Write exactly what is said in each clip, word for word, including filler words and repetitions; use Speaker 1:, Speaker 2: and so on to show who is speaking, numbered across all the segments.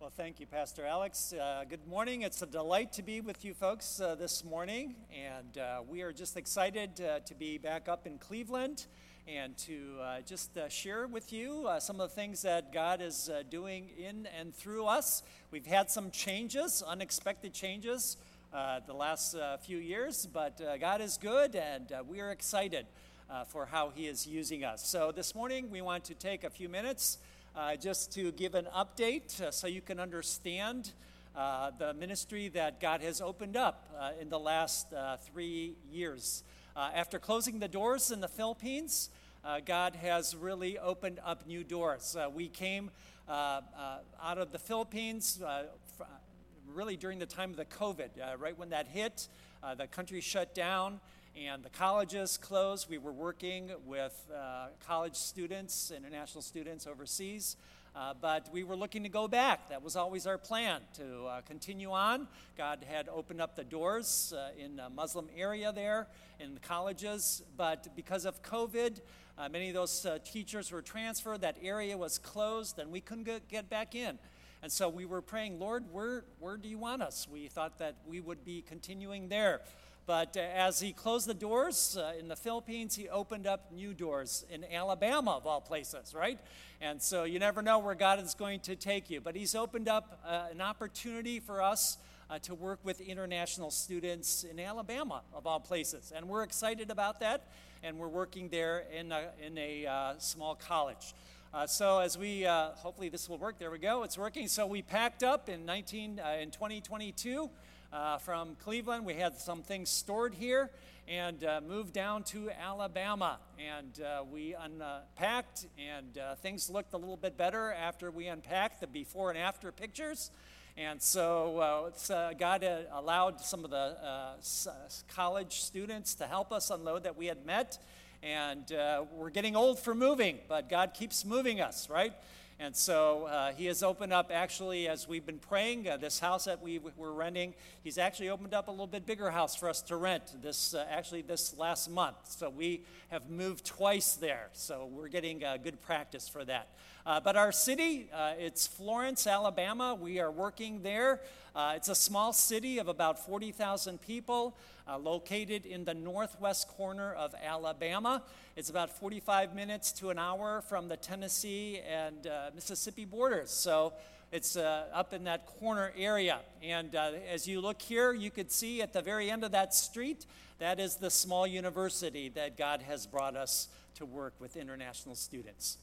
Speaker 1: Well, thank you, Pastor Alex. Uh, good morning. It's a delight to be with you folks uh, this morning, and uh, we are just excited uh, to be back up in Cleveland and to uh, just uh, share with you uh, some of the things that God is uh, doing in and through us. We've had some changes, unexpected changes, uh, the last uh, few years, but uh, God is good, and uh, we are excited uh, for how He is using us. So this morning, we want to take a few minutes Uh, just to give an update uh, so you can understand uh, the ministry that God has opened up uh, in the last uh, three years. Uh, after closing the doors in the Philippines, uh, God has really opened up new doors. Uh, we came uh, uh, out of the Philippines uh, fr- really during the time of the COVID, uh, right when that hit, uh, the country shut down. And the colleges closed. We were working with uh, college students, international students overseas, uh, but we were looking to go back. That was always our plan, to uh, continue on. God had opened up the doors uh, in the Muslim area there in the colleges, but because of COVID, uh, many of those uh, teachers were transferred. That area was closed, and we couldn't get, get back in. And so we were praying, Lord, where, where do you want us? We thought that we would be continuing there. But uh, as he closed the doors uh, in the Philippines, he opened up new doors in Alabama, of all places, right? And so you never know where God is going to take you. But he's opened up uh, an opportunity for us uh, to work with international students in Alabama, of all places. And we're excited about that, and we're working there in a, in a uh, small college. Uh, so as we, uh, hopefully this will work. There we go. It's working. So we packed up in nineteen uh, in twenty twenty-two. Uh, from Cleveland. We had some things stored here and uh, moved down to Alabama. And uh, we unpacked, and uh, things looked a little bit better after we unpacked the before and after pictures. And so uh, it's, uh, God uh, allowed some of the uh, s- college students to help us unload that we had met. And uh, we're getting old for moving, but God keeps moving us, right? And so uh, he has opened up, actually, as we've been praying, uh, this house that we w- were renting, he's actually opened up a little bit bigger house for us to rent this, uh, actually this last month. So we have moved twice there. So we're getting uh, good practice for that. Uh, but our city, uh, it's Florence, Alabama. We are working there. Uh, it's a small city of about forty thousand people, uh, located in the northwest corner of Alabama. It's about forty-five minutes to an hour from the Tennessee and uh, Mississippi borders. So it's uh, up in that corner area. And uh, as you look here, you could see at the very end of that street, that is the small university that God has brought us to work with international students.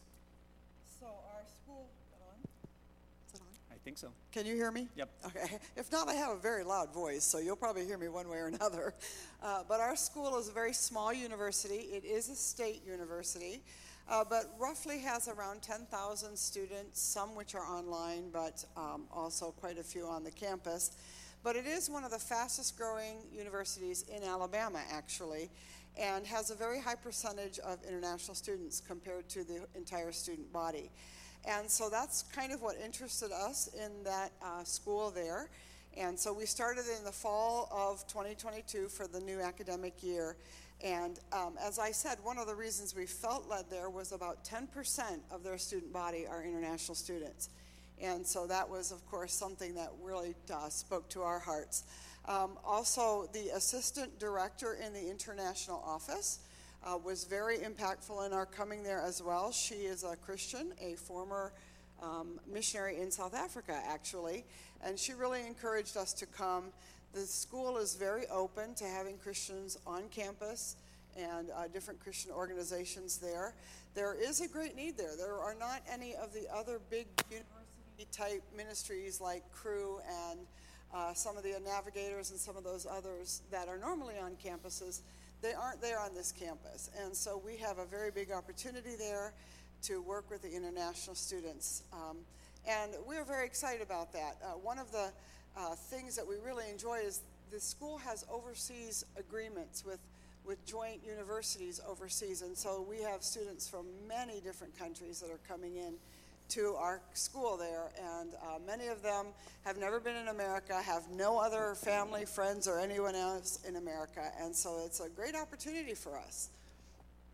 Speaker 2: So our school, is that on? Is it on?
Speaker 1: I think so.
Speaker 2: Can you hear me?
Speaker 1: Yep.
Speaker 2: Okay. If not, I have a very loud voice, so you'll probably hear me one way or another. Uh, but our school is a very small university. It is a state university, uh, but roughly has around ten thousand students, some which are online, but um, also quite a few on the campus. But it is one of the fastest growing universities in Alabama, actually, and has a very high percentage of international students compared to the entire student body. And so that's kind of what interested us in that uh, school there. And so we started in the fall of twenty twenty-two for the new academic year. And um, as I said, one of the reasons we felt led there was about ten percent of their student body are international students. And so that was, of course, something that really uh, spoke to our hearts. Um, also, the assistant director in the international office uh, was very impactful in our coming there as well. She is a Christian, a former um, missionary in South Africa, actually, and she really encouraged us to come. The school is very open to having Christians on campus and uh, different Christian organizations there. There is a great need there. There are not any of the other big university-type ministries like Cru and Uh, some of the navigators and some of those others that are normally on campuses. They aren't there on this campus. And so we have a very big opportunity there to work with the international students. Um, and we're very excited about that. Uh, one of the uh, things that we really enjoy is the school has overseas agreements with, with joint universities overseas. And so we have students from many different countries that are coming in to our school there, and uh, many of them have never been in America, have no other family, friends, or anyone else in America, and so it's a great opportunity for us.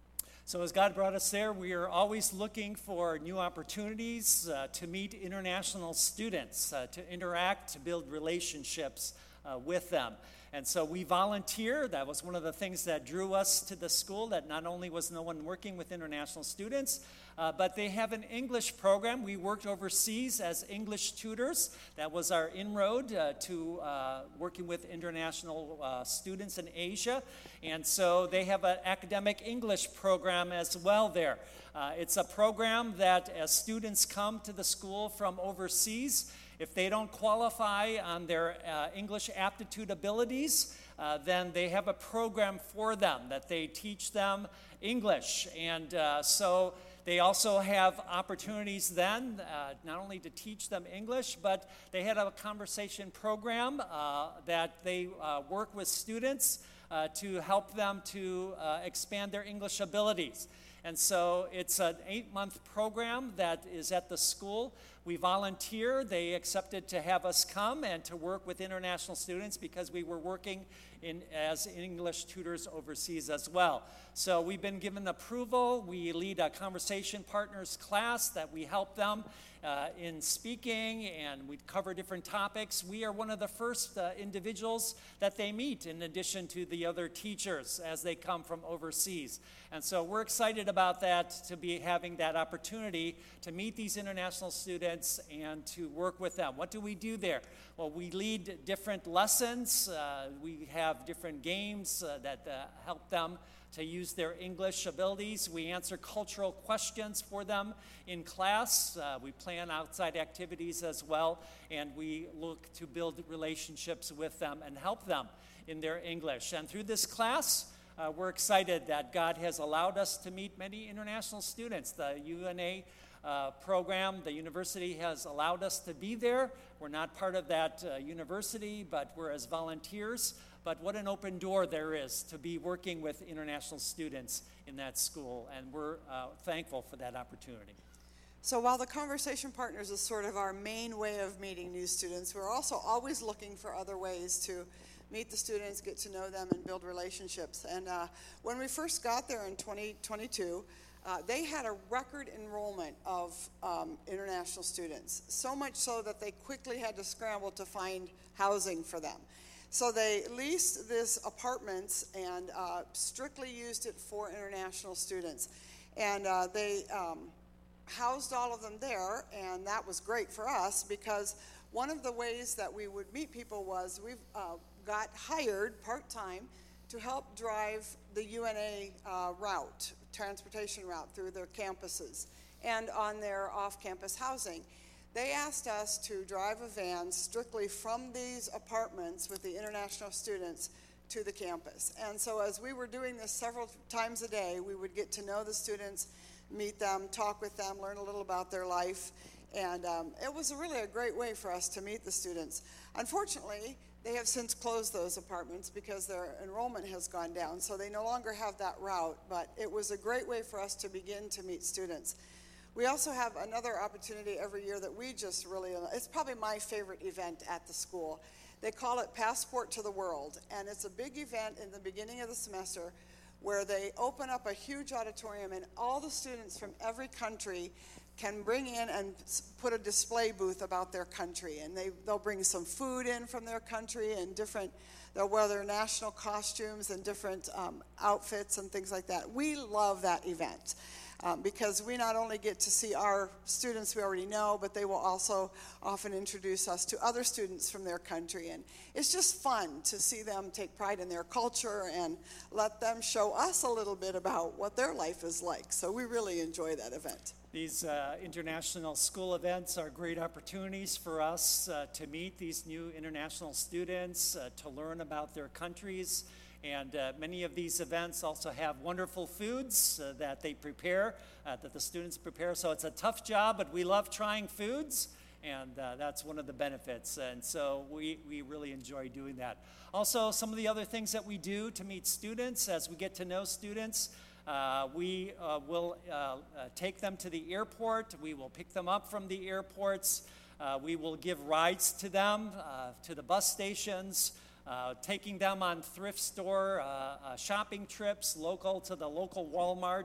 Speaker 1: So as God brought us there, we are always looking for new opportunities uh, to meet international students, uh, to interact, to build relationships uh, with them. And so we volunteer. That was one of the things that drew us to the school, that not only was no one working with international students, uh, but they have an English program. We worked overseas as English tutors. That was our inroad uh, to uh, working with international uh, students in Asia. And so they have an academic English program as well there. Uh, it's a program that as students come to the school from overseas, if they don't qualify on their uh, English aptitude abilities, uh, then they have a program for them that they teach them English. And uh, so they also have opportunities then, uh, not only to teach them English, but they had a conversation program uh, that they uh, work with students uh, to help them to uh, expand their English abilities. And so it's an eight-month program that is at the school. We volunteer. They accepted to have us come and to work with international students because we were working in, as English tutors overseas as well. So we've been given approval. We lead a conversation partners class that we help them uh, in speaking, and we cover different topics. We are one of the first uh, individuals that they meet in addition to the other teachers as they come from overseas. And so we're excited about that, to be having that opportunity to meet these international students and to work with them. What do we do there? Well, we lead different lessons. Uh, we have different games uh, that uh, help them to use their English abilities. We answer cultural questions for them in class. Uh, we plan outside activities as well, and we look to build relationships with them and help them in their English. And through this class, uh, we're excited that God has allowed us to meet many international students. The U N A uh, program, the university has allowed us to be there. We're not part of that uh, university, but we're as volunteers. But what an open door there is to be working with international students in that school, and we're uh, thankful for that opportunity.
Speaker 2: So while the Conversation Partners is sort of our main way of meeting new students, we're also always looking for other ways to meet the students, get to know them, and build relationships. And uh, when we first got there in twenty twenty-two, uh, they had a record enrollment of um, international students, so much so that they quickly had to scramble to find housing for them. So they leased this apartments and uh, strictly used it for international students. And uh, they um, housed all of them there, and that was great for us because one of the ways that we would meet people was we uh, got hired part-time to help drive the U N A uh, route, transportation route through their campuses and on their off-campus housing. They asked us to drive a van strictly from these apartments with the international students to the campus. And so as we were doing this several times a day, we would get to know the students, meet them, talk with them, learn a little about their life. And um, it was really a great way for us to meet the students. Unfortunately, they have since closed those apartments because their enrollment has gone down, so they no longer have that route. But it was a great way for us to begin to meet students. We also have another opportunity every year that we just really, it's probably my favorite event at the school. They call it Passport to the World, and it's a big event in the beginning of the semester where they open up a huge auditorium and all the students from every country can bring in and put a display booth about their country. And they, they'll bring some food in from their country and different, they'll wear their national costumes and different um, outfits and things like that. We love that event. Um, because we not only get to see our students we already know, but they will also often introduce us to other students from their country. And it's just fun to see them take pride in their culture and let them show us a little bit about what their life is like. So we really enjoy that event.
Speaker 1: These uh, international school events are great opportunities for us uh, to meet these new international students, uh, to learn about their countries. And uh, many of these events also have wonderful foods uh, that they prepare, uh, that the students prepare. So it's a tough job, but we love trying foods, and uh, that's one of the benefits. And so we, we really enjoy doing that. Also, some of the other things that we do to meet students, as we get to know students, uh, we uh, will uh, uh, take them to the airport. We will pick them up from the airports. Uh, we will give rides to them, uh, to the bus stations. Uh, taking them on thrift store uh, uh, shopping trips, local to the local Walmart,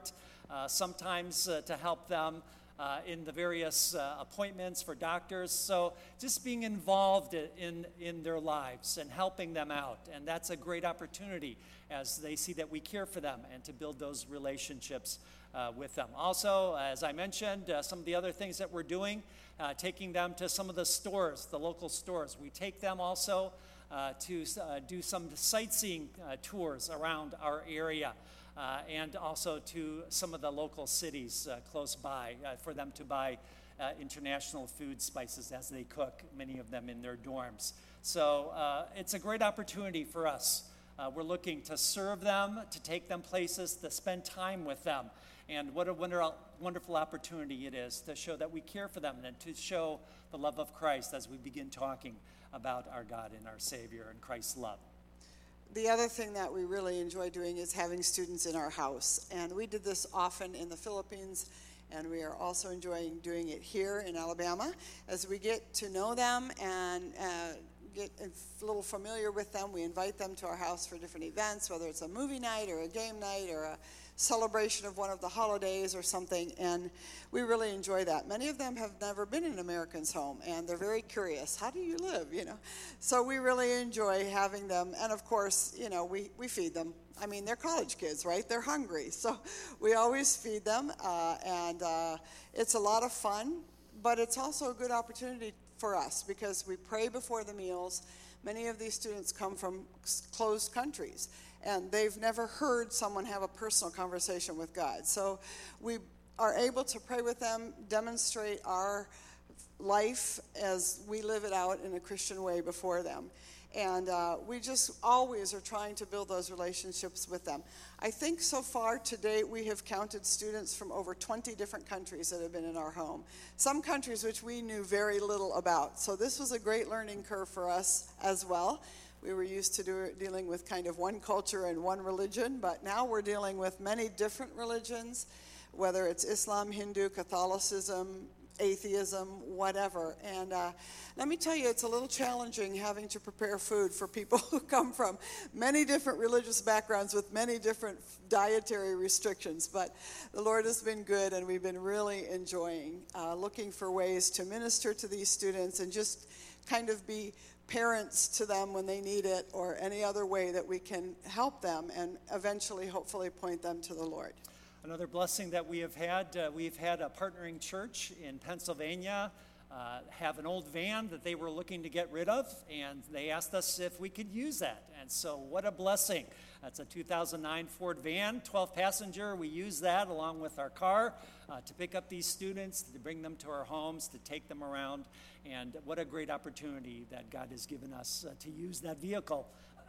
Speaker 1: uh, sometimes uh, to help them uh, in the various uh, appointments for doctors. So just being involved in, in their lives and helping them out. And that's a great opportunity as they see that we care for them and to build those relationships uh, with them. Also, as I mentioned, uh, some of the other things that we're doing, uh, taking them to some of the stores, the local stores. We take them also uh, to uh, do some sightseeing uh, tours around our area. Uh, and also to some of the local cities uh, close by uh, for them to buy uh, international food spices as they cook, many of them in their dorms. So uh, it's a great opportunity for us. Uh, we're looking to serve them, to take them places, to spend time with them. And what a wonder- wonderful opportunity it is to show that we care for them and to show the love of Christ as we begin talking about our God and our Savior and Christ's love.
Speaker 2: The other thing that we really enjoy doing is having students in our house. And we did this often in the Philippines, and we are also enjoying doing it here in Alabama. As we get to know them and uh, get a little familiar with them, we invite them to our house for different events, whether it's a movie night or a game night or a celebration of one of the holidays or something, and we really enjoy that. Many of them have never been in an American's home, and they're very curious. How do you live, you know? So we really enjoy having them, and of course, you know, we, we feed them. I mean, they're college kids, right? They're hungry, so we always feed them, uh, and uh, it's a lot of fun, but it's also a good opportunity for us because we pray before the meals. Many of these students come from closed countries, and they've never heard someone have a personal conversation with God. So we are able to pray with them, demonstrate our life as we live it out in a Christian way before them. And uh, we just always are trying to build those relationships with them. I think so far to date we have counted students from over twenty different countries that have been in our home. Some countries which we knew very little about. So this was a great learning curve for us as well. We were used to do, dealing with kind of one culture and one religion, but now we're dealing with many different religions, whether it's Islam, Hindu, Catholicism, atheism, whatever. And uh, let me tell you, it's a little challenging having to prepare food for people who come from many different religious backgrounds with many different dietary restrictions. But the Lord has been good, and we've been really enjoying uh, looking for ways to minister to these students and just kind of be parents to them when they need it, or any other way that we can help them and eventually, hopefully, point them to the Lord.
Speaker 1: Another blessing that we have had, uh, we've had a partnering church in Pennsylvania uh, have an old van that they were looking to get rid of, and they asked us if we could use that. And so what a blessing. That's a two thousand nine Ford van, twelve passenger. We use that along with our car uh, to pick up these students, to bring them to our homes, to take them around. And what a great opportunity that God has given us uh, to use that vehicle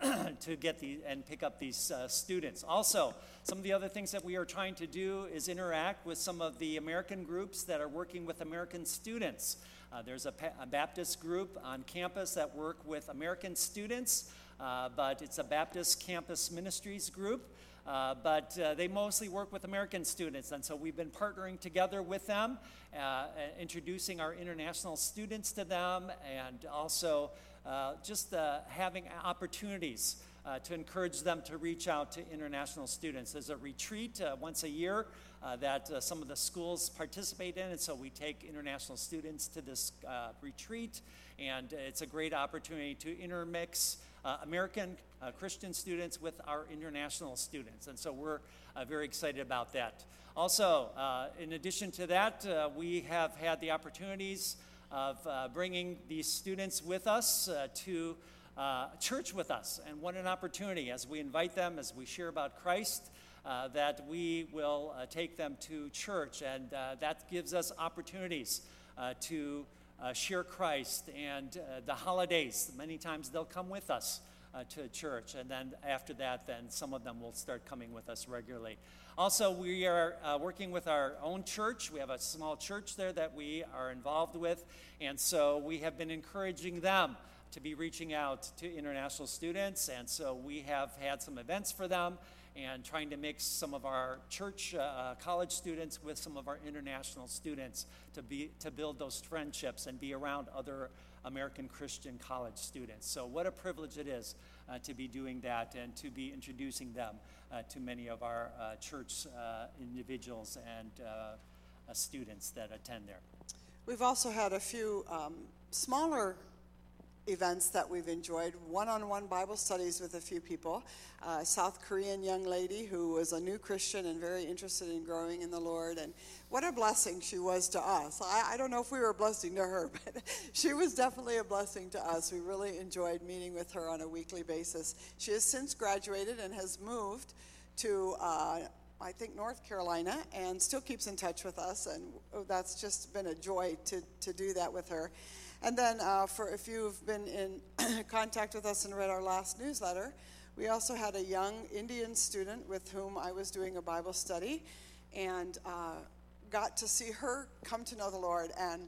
Speaker 1: to get the and pick up these uh, students. Also, some of the other things that we are trying to do is interact with some of the American groups that are working with American students. Uh, there's a, pa- a Baptist group on campus that work with American students, uh, but it's a Baptist Campus Ministries group. Uh, but uh, they mostly work with American students, and so we've been partnering together with them, uh, introducing our international students to them, and also uh, just uh, having opportunities uh, to encourage them to reach out to international students. There's a retreat uh, once a year uh, that uh, some of the schools participate in, and so we take international students to this uh, retreat, and it's a great opportunity to intermix Uh, American uh, Christian students with our international students. And so we're uh, very excited about that. Also, uh, in addition to that, uh, we have had the opportunities of uh, bringing these students with us uh, to uh, church with us. And what an opportunity as we invite them, as we share about Christ, uh, that we will uh, take them to church. And uh, that gives us opportunities uh, to Uh, share Christ, and uh, the holidays, many times they'll come with us uh, to church, and then after that, then some of them will start coming with us regularly. Also, we are uh, working with our own church. We have a small church there that we are involved with, and so we have been encouraging them to be reaching out to international students, and so we have had some events for them, and trying to mix some of our church uh, college students with some of our international students to be to build those friendships and be around other American Christian college students. So what a privilege it is uh, to be doing that and to be introducing them uh, to many of our uh, church uh, individuals and uh, uh, students that attend there.
Speaker 2: We've also had a few um, smaller events that we've enjoyed, one-on-one Bible studies with a few people. A South Korean young lady who was a new Christian and very interested in growing in the Lord, and what a blessing she was to us. I, I don't know if we were a blessing to her, but she was definitely a blessing to us. We really enjoyed meeting with her on a weekly basis. She has since graduated and has moved to uh, I think North Carolina, and still keeps in touch with us, and that's just been a joy to, to do that with her. And then uh, for if you've been in contact with us and read our last newsletter, we also had a young Indian student with whom I was doing a Bible study, and uh, got to see her come to know the Lord and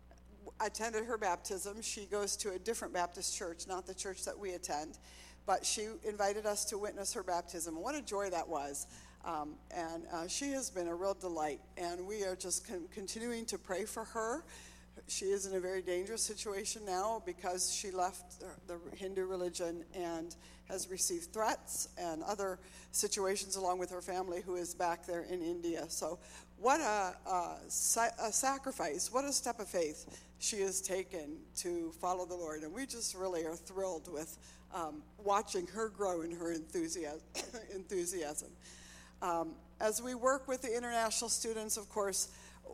Speaker 2: attended her baptism. She goes to a different Baptist church, not the church that we attend, but she invited us to witness her baptism. What a joy that was. Um, and uh, she has been a real delight, and we are just con- continuing to pray for her. She is in a very dangerous situation now because she left the Hindu religion and has received threats and other situations along with her family, who is back there in India. So what a, a, a sacrifice, what a step of faith she has taken to follow the Lord. And we just really are thrilled with um, watching her grow in her enthusiasm. enthusiasm. Um, as we work with the international students, of course,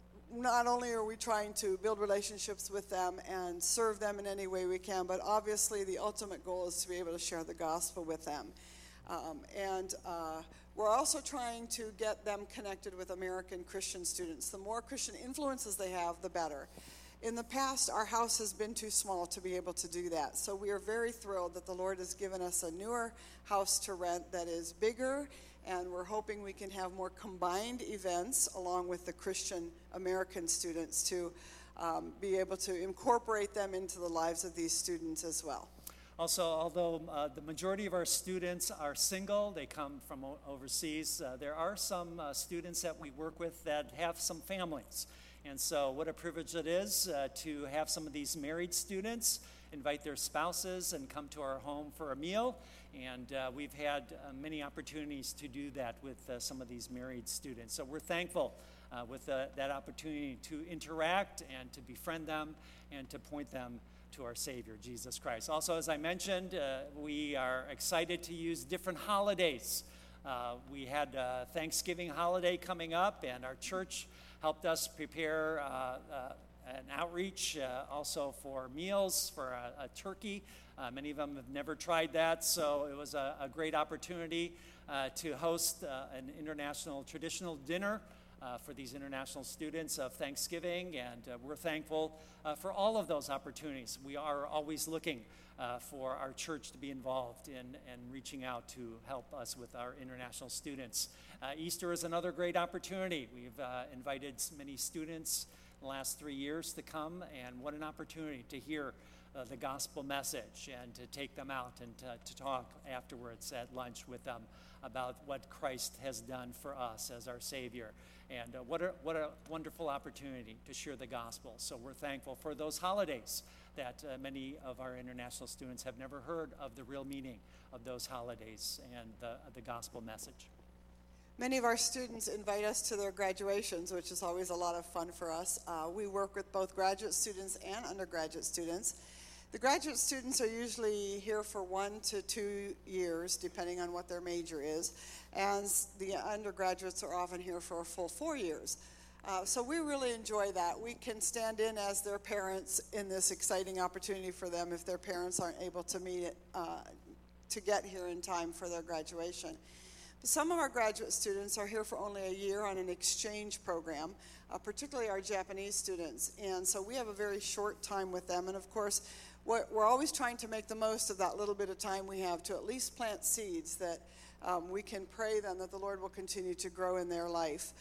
Speaker 2: not only are we trying to build relationships with them and serve them in any way we can, but obviously the ultimate goal is to be able to share the gospel with them. Um, and uh, we're also trying to get them connected with American Christian students. The more Christian influences they have, the better. In the past, our house has been too small to be able to do that. So we are very thrilled that the Lord has given us a newer house to rent that is bigger, and we're hoping we can have more combined events along with the Christian American students to um, be able to incorporate them into the lives of these students as well.
Speaker 1: Also, although uh, the majority of our students are single, they come from o- overseas, uh, there are some uh, students that we work with that have some families. And so what a privilege it is uh, to have some of these married students invite their spouses and come to our home for a meal. And uh, we've had uh, many opportunities to do that with uh, some of these married students. So we're thankful uh, with uh, that opportunity to interact and to befriend them and to point them to our Savior, Jesus Christ. Also, as I mentioned, uh, we are excited to use different holidays. Uh, we had a Thanksgiving holiday coming up, and our church helped us prepare uh, uh, an outreach uh, also for meals, for a, a turkey. Uh, many of them have never tried that, so it was a, a great opportunity uh, to host uh, an international traditional dinner uh, for these international students of Thanksgiving, and uh, we're thankful uh, for all of those opportunities. We are always looking uh, for our church to be involved in and reaching out to help us with our international students. Uh, Easter is another great opportunity. We've uh, invited many students in the last three years to come, and what an opportunity to hear Uh, the gospel message and to take them out and to, to talk afterwards at lunch with them about what Christ has done for us as our Savior. And uh, what, a, what a wonderful opportunity to share the gospel. So we're thankful for those holidays that uh, many of our international students have never heard of the real meaning of those holidays and the, the gospel message.
Speaker 2: Many of our students invite us to their graduations, which is always a lot of fun for us. Uh, we work with both graduate students and undergraduate students. The graduate students are usually here for one to two years, depending on what their major is, and the undergraduates are often here for a full four years. Uh, so we really enjoy that. We can stand in as their parents in this exciting opportunity for them if their parents aren't able to meet it, uh, to get here in time for their graduation. Some of our graduate students are here for only a year on an exchange program, uh, particularly our Japanese students. And so we have a very short time with them. And of course, we're, we're always trying to make the most of that little bit of time we have to at least plant seeds that um, we can pray then that the Lord will continue to grow in their life.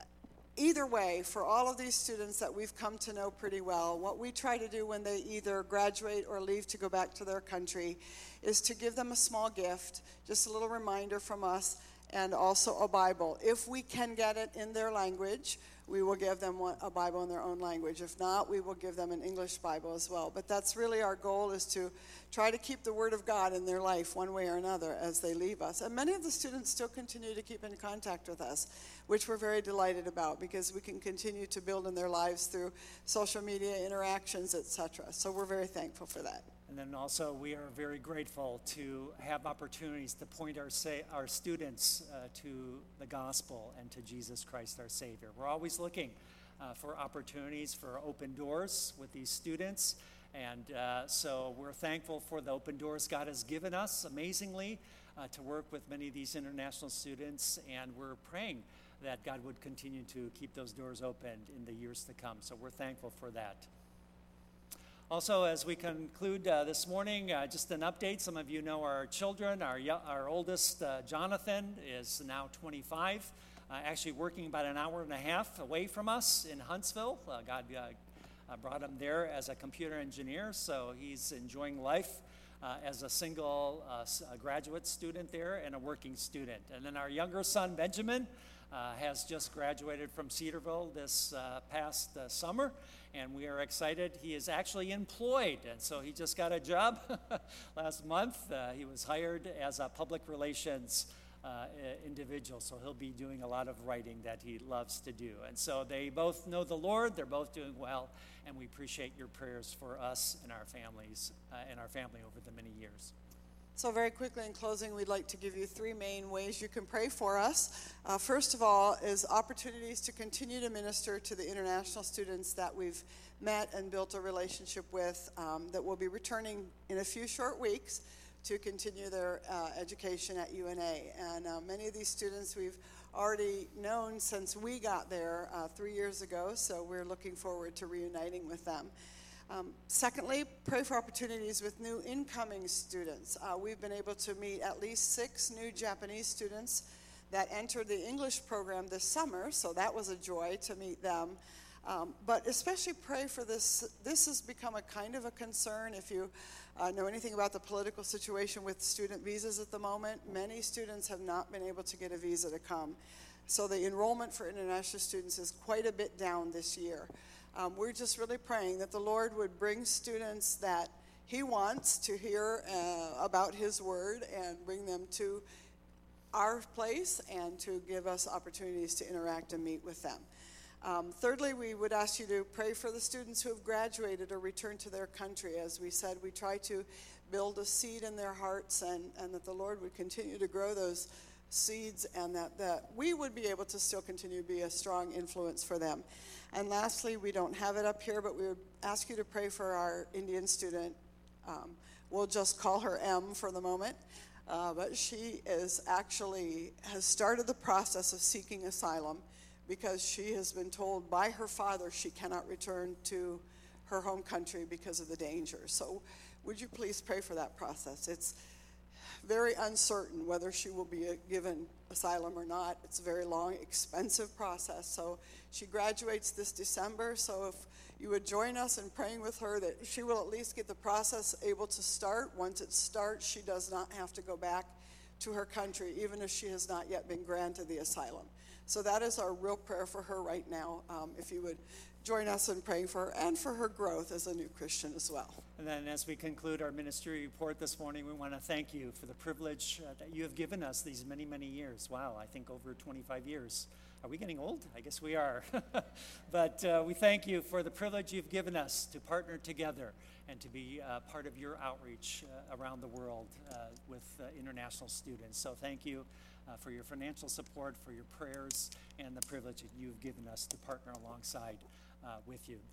Speaker 2: Either way, for all of these students that we've come to know pretty well, what we try to do when they either graduate or leave to go back to their country is to give them a small gift, just a little reminder from us, and also a Bible. If we can get it in their language, we will give them one, a Bible in their own language. If not, we will give them an English Bible as well. But that's really our goal, is to try to keep the Word of God in their life one way or another as they leave us. And many of the students still continue to keep in contact with us, which we're very delighted about, because we can continue to build in their lives through social media interactions, et cetera. So we're very thankful for that.
Speaker 1: And then also, we are very grateful to have opportunities to point our say, our students uh, to the gospel and to Jesus Christ, our Savior. We're always looking uh, for opportunities for open doors with these students. And uh, so we're thankful for the open doors God has given us, amazingly, uh, to work with many of these international students. And we're praying that God would continue to keep those doors open in the years to come. So we're thankful for that. Also, as we conclude uh, this morning, uh, just an update. Some of you know our children. Our, our oldest, uh, Jonathan, is now twenty-five, uh, actually working about an hour and a half away from us in Huntsville. Uh, God uh, brought him there as a computer engineer, so he's enjoying life uh, as a single uh, graduate student there and a working student. And then our younger son, Benjamin, uh, has just graduated from Cedarville this uh, past uh, summer. And we are excited. He is actually employed, and so he just got a job last month. Uh, he was hired as a public relations uh, individual, so he'll be doing a lot of writing that he loves to do. And so they both know the Lord. They're both doing well, and we appreciate your prayers for us and our families uh, and our family over the many years.
Speaker 2: So very quickly in closing, we'd like to give you three main ways you can pray for us. Uh, first of all is opportunities to continue to minister to the international students that we've met and built a relationship with, um, that will be returning in a few short weeks to continue their uh, education at U N A. And uh, many of these students we've already known since we got there uh, three years ago, so we're looking forward to reuniting with them. Um, secondly, pray for opportunities with new incoming students. Uh, we've been able to meet at least six new Japanese students that entered the English program this summer, so that was a joy to meet them. Um, but especially pray for this. This has become a kind of a concern. If you uh, know anything about the political situation with student visas at the moment, many students have not been able to get a visa to come. So the enrollment for international students is quite a bit down this year. Um, we're just really praying that the Lord would bring students that he wants to hear uh, about his word and bring them to our place and to give us opportunities to interact and meet with them. Um, thirdly, we would ask you to pray for the students who have graduated or returned to their country. As we said, we try to build a seed in their hearts, and, and that the Lord would continue to grow those seeds, and that, that we would be able to still continue to be a strong influence for them. And lastly, we don't have it up here, but we would ask you to pray for our Indian student. Um, we'll just call her M for the moment. Uh, but she is actually has started the process of seeking asylum because she has been told by her father she cannot return to her home country because of the danger. So would you please pray for that process? It's very uncertain whether she will be given asylum or not. It's a very long, expensive process. So she graduates this December, so if you would join us in praying with her that she will at least get the process able to start. Once it starts, she does not have to go back to her country, even if she has not yet been granted the asylum. So that is our real prayer for her right now, um, if you would join us in praying for her and for her growth as a new Christian as well.
Speaker 1: And then as we conclude our ministry report this morning, we want to thank you for the privilege uh, that you have given us these many, many years. Wow, I think over twenty-five years. Are we getting old? I guess we are. But uh, we thank you for the privilege you've given us to partner together and to be uh, part of your outreach uh, around the world uh, with uh, international students. So thank you uh, for your financial support, for your prayers, and the privilege that you've given us to partner alongside uh, with you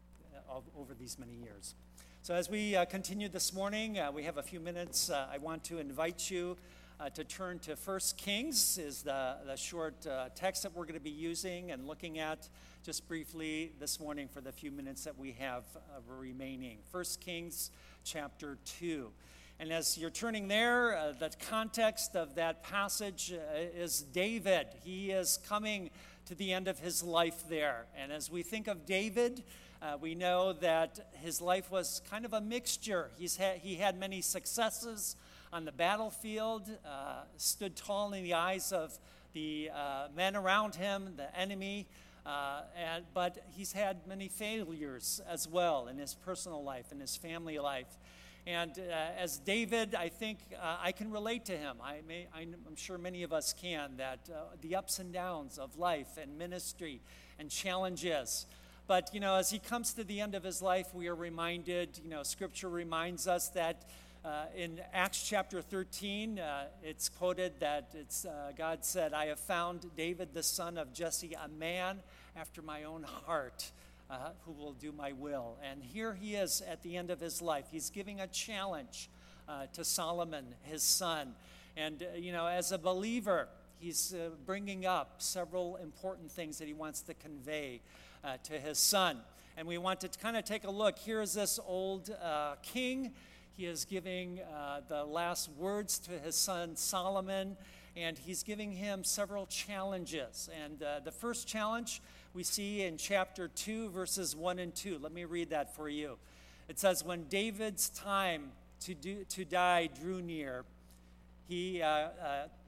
Speaker 1: uh, over these many years. So as we uh, continue this morning, uh, we have a few minutes. Uh, I want to invite you Uh, to turn to First Kings, is the, the short uh, text that we're going to be using and looking at just briefly this morning for the few minutes that we have uh, remaining. First Kings chapter two. And as you're turning there, uh, the context of that passage uh, is David. He is coming to the end of his life there. And as we think of David, uh, we know that his life was kind of a mixture. He's ha- he had many successes, on the battlefield, uh, stood tall in the eyes of the uh, men around him, the enemy, uh, and, but he's had many failures as well in his personal life, in his family life. And uh, as David, I think uh, I can relate to him. I may, I'm sure many of us can, that uh, the ups and downs of life and ministry and challenges. But, you know, as he comes to the end of his life, we are reminded, you know, Scripture reminds us that uh, in Acts chapter thirteen, uh, it's quoted that it's uh, God said, I have found David the son of Jesse, a man after my own heart, uh, who will do my will. And here he is at the end of his life. He's giving a challenge uh, to Solomon, his son. And, uh, you know, as a believer, he's uh, bringing up several important things that he wants to convey uh, to his son. And we want to kind of take a look. Here's this old uh, king. He is giving uh, the last words to his son Solomon, and he's giving him several challenges. And uh, the first challenge we see in chapter two, verses one and two. Let me read that for you. It says, when David's time to, do, to die drew near, he, uh, uh,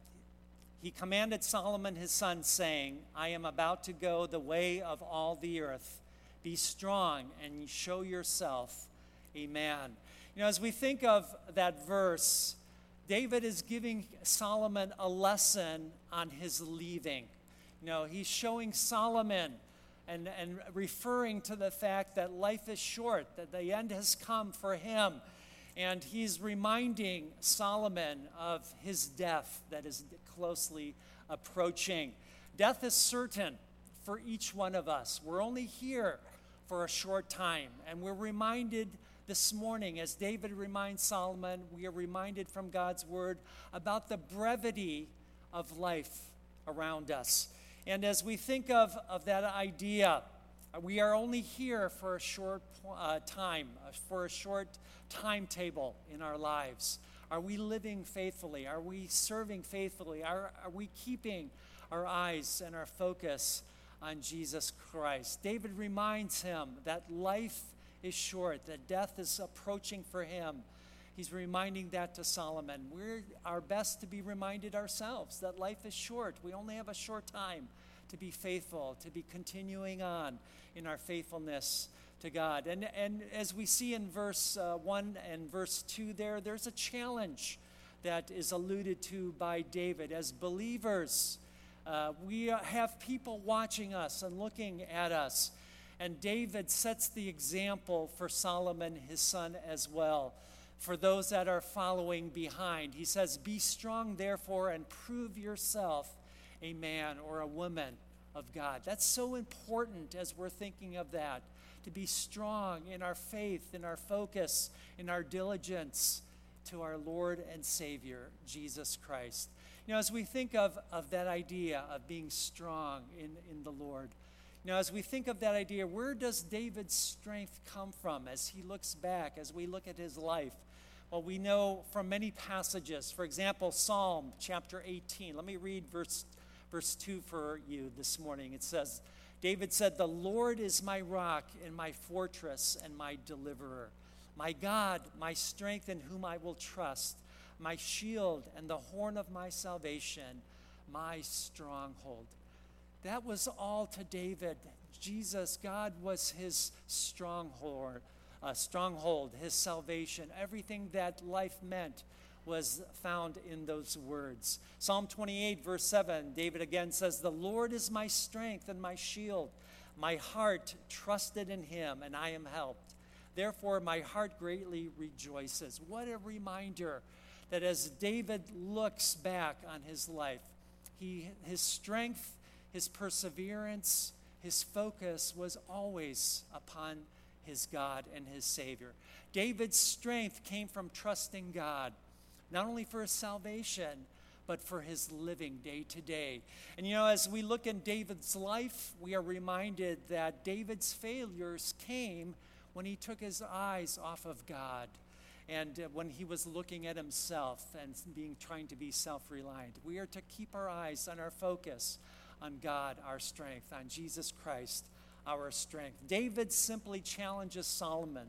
Speaker 1: he commanded Solomon his son, saying, I am about to go the way of all the earth. Be strong and show yourself a man. You know, as we think of that verse, David is giving Solomon a lesson on his leaving. You know, he's showing Solomon and, and referring to the fact that life is short, that the end has come for him. And he's reminding Solomon of his death that is closely approaching. Death is certain for each one of us. We're only here for a short time, and we're reminded this morning, as David reminds Solomon, we are reminded from God's word about the brevity of life around us. And as we think of, of that idea, we are only here for a short uh, time, for a short timetable in our lives. Are we living faithfully? Are we serving faithfully? Are, are we keeping our eyes and our focus on Jesus Christ? David reminds him that life is short, that death is approaching for him. He's reminding that to Solomon. We're our best to be reminded ourselves that life is short. We only have a short time to be faithful, to be continuing on in our faithfulness to God. And, and as we see in verse uh, one and verse two there, there's a challenge that is alluded to by David. As believers, uh, we have people watching us and looking at us. And David sets the example for Solomon, his son, as well, for those that are following behind. He says, be strong, therefore, and prove yourself a man or a woman of God. That's so important as we're thinking of that, to be strong in our faith, in our focus, in our diligence to our Lord and Savior, Jesus Christ. You know, as we think of, of that idea of being strong in, in the Lord, now, as we think of that idea, where does David's strength come from as he looks back, as we look at his life? Well, we know from many passages. For example, Psalm chapter eighteen. Let me read verse, verse two for you this morning. It says, David said, the Lord is my rock and my fortress and my deliverer, my God, my strength in whom I will trust, my shield and the horn of my salvation, my stronghold. That was all to David. Jesus, God was his stronghold, uh, stronghold, his salvation. Everything that life meant was found in those words. Psalm twenty-eight, verse seven, David again says, the Lord is my strength and my shield. My heart trusted in him, and I am helped. Therefore, my heart greatly rejoices. What a reminder that as David looks back on his life, he, his strength, his perseverance, his focus was always upon his God and his Savior. David's strength came from trusting God, not only for his salvation, but for his living day to day. And you know, as we look in David's life, we are reminded that David's failures came when he took his eyes off of God and uh, when he was looking at himself and being trying to be self-reliant. We are to keep our eyes on our focus on God, our strength, on Jesus Christ, our strength. David simply challenges Solomon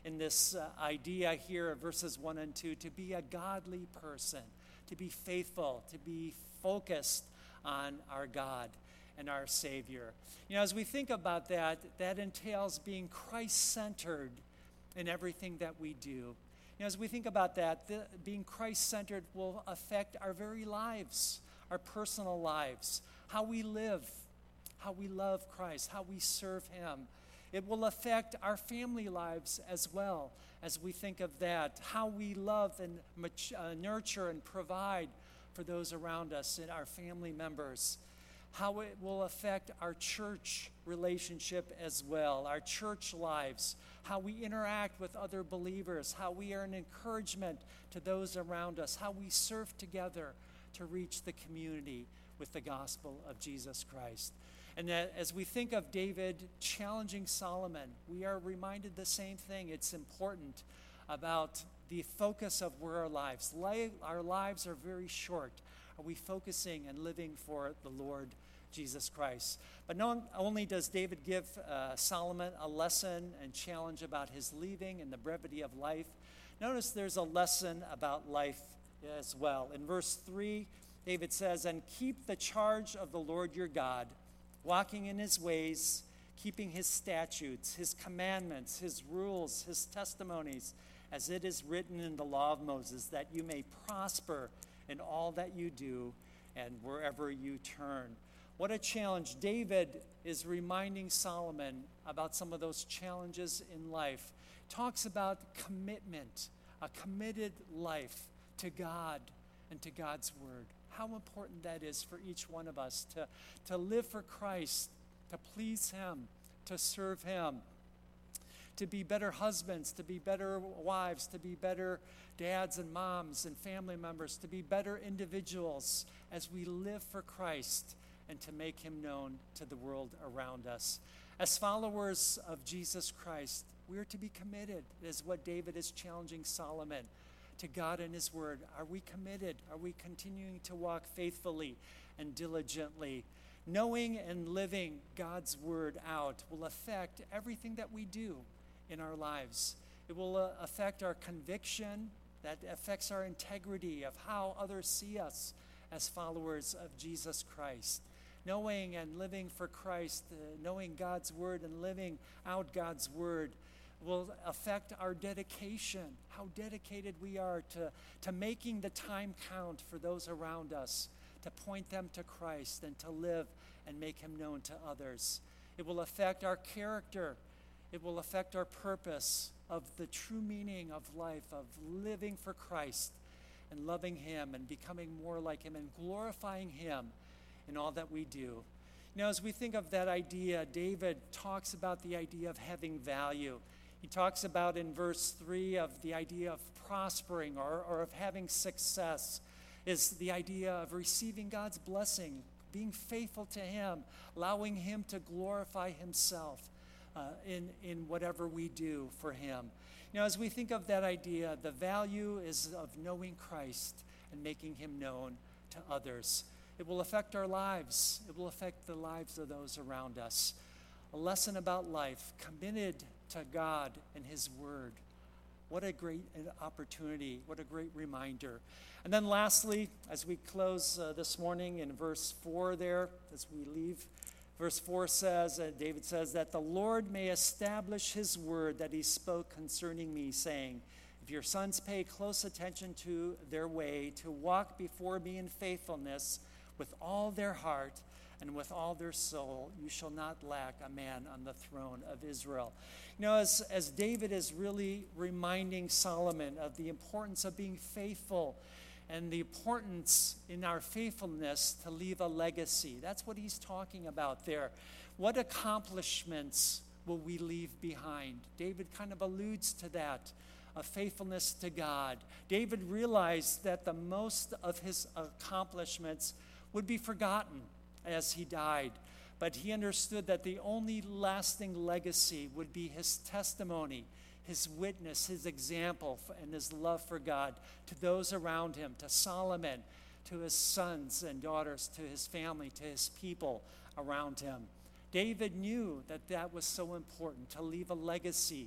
Speaker 1: in this uh, idea here of verses one and two, to be a godly person, to be faithful, to be focused on our God and our Savior. You know, as we think about that, that entails being Christ-centered in everything that we do. You know, as we think about that, the, being Christ-centered will affect our very lives, our personal lives, how we live, how we love Christ, how we serve Him. It will affect our family lives as well, as we think of that, how we love and mat- uh, nurture and provide for those around us and our family members, how it will affect our church relationship as well, our church lives, how we interact with other believers, how we are an encouragement to those around us, how we serve together to reach the community with the gospel of Jesus Christ. And that as we think of David challenging Solomon, we are reminded the same thing. It's important about the focus of where our lives. Our lives are very short. Are we focusing and living for the Lord Jesus Christ? But not only does David give uh, Solomon a lesson and challenge about his leaving and the brevity of life, notice there's a lesson about life as well. In verse three, David says, "And keep the charge of the Lord your God, walking in his ways, keeping his statutes, his commandments, his rules, his testimonies, as it is written in the law of Moses, that you may prosper in all that you do and wherever you turn." What a challenge. David is reminding Solomon about some of those challenges in life. Talks about commitment, a committed life to God and to God's word. How important that is for each one of us to, to live for Christ, to please Him, to serve Him, to be better husbands, to be better wives, to be better dads and moms and family members, to be better individuals as we live for Christ and to make Him known to the world around us. As followers of Jesus Christ, we are to be committed, is what David is challenging Solomon, to God and His word. Are we committed? Are we continuing to walk faithfully and diligently? Knowing and living God's word out will affect everything that we do in our lives. It will uh, affect our conviction, that affects our integrity of how others see us as followers of Jesus Christ. Knowing and living for Christ, uh, knowing God's word and living out God's word will affect our dedication, how dedicated we are to, to making the time count for those around us, to point them to Christ and to live and make Him known to others. It will affect our character. It will affect our purpose of the true meaning of life, of living for Christ and loving Him and becoming more like Him and glorifying Him in all that we do. You know, as we think of that idea, David talks about the idea of having value. He talks about in verse three of the idea of prospering or, or of having success, is the idea of receiving God's blessing, being faithful to Him, allowing Him to glorify Himself uh, in, in whatever we do for Him. You know, as we think of that idea, the value is of knowing Christ and making Him known to others. It will affect our lives. It will affect the lives of those around us. A lesson about life, committed to God and His word. What a great opportunity. What a great reminder. And then lastly, as we close uh, this morning in verse four there, as we leave, verse four says, uh, David says, that the Lord may establish His word that He spoke concerning me, saying, if your sons pay close attention to their way, to walk before me in faithfulness with all their heart and with all their soul, you shall not lack a man on the throne of Israel. You know, as, as David is really reminding Solomon of the importance of being faithful and the importance in our faithfulness to leave a legacy. That's what he's talking about there. What accomplishments will we leave behind? David kind of alludes to that, of faithfulness to God. David realized that the most of his accomplishments would be forgotten as he died. But he understood that the only lasting legacy would be his testimony, his witness, his example, and his love for God to those around him, to Solomon, to his sons and daughters, to his family, to his people around him. David knew that that was so important, to leave a legacy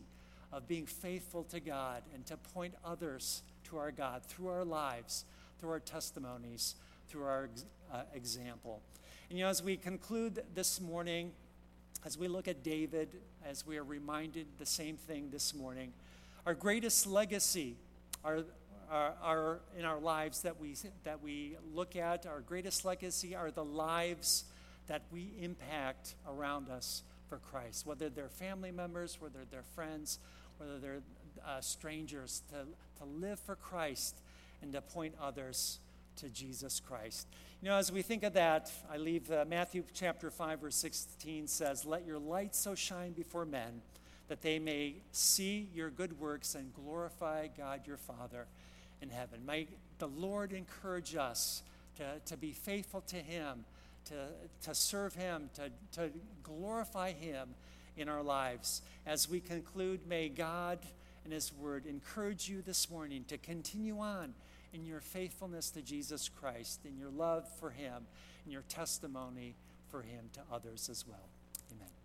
Speaker 1: of being faithful to God and to point others to our God through our lives, through our testimonies, through our uh, example. And you know, as we conclude this morning, as we look at David, as we are reminded the same thing this morning, our greatest legacy, our, our, our in our lives that we that we look at, our greatest legacy are the lives that we impact around us for Christ, whether they're family members, whether they're friends, whether they're uh, strangers, to, to live for Christ and to point others to Jesus Christ. You know, as we think of that, I leave uh, Matthew chapter five, verse sixteen says, "Let your light so shine before men that they may see your good works and glorify God your Father in heaven." May the Lord encourage us to, to be faithful to him, to, to serve him, to, to glorify him in our lives. As we conclude, may God and his word encourage you this morning to continue on in your faithfulness to Jesus Christ, in your love for him, in your testimony for him to others as well. Amen.